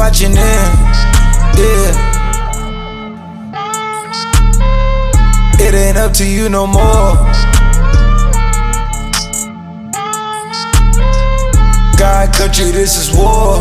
watching in, yeah. It ain't up to you no more. God, country, this is war.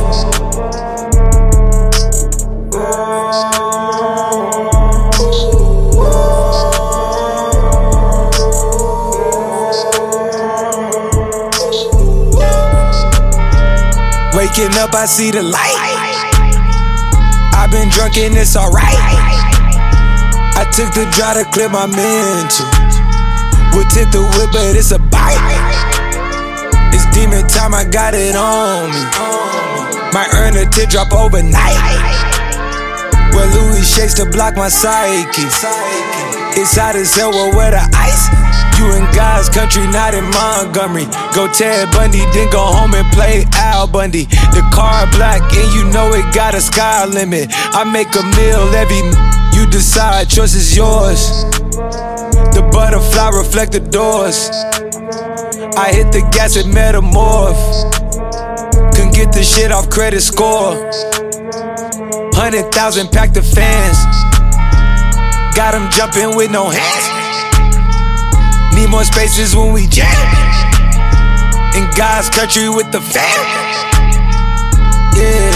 Waking up, I see the light. I've been drunk and it's alright. I took the drive to clear my mental. We'll tip the whip, but it's a bite. It's demon time, I got it on me. Might earn a teardrop overnight. Well, Louis shakes to block my psyche. It's hot as hell, well, where the ice? You in God's country, not in Montgomery. Go Ted Bundy, then go home and play Al Bundy. The car black and you know it got a sky limit. I make a meal every you decide, choice is yours. The butterfly reflect the doors. I hit the gas at Metamorph. Couldn't get the shit off credit score. 100,000 pack the fans. Got them jumping with no hands. Need more spaces when we jam. In God's country with the fam. Yeah.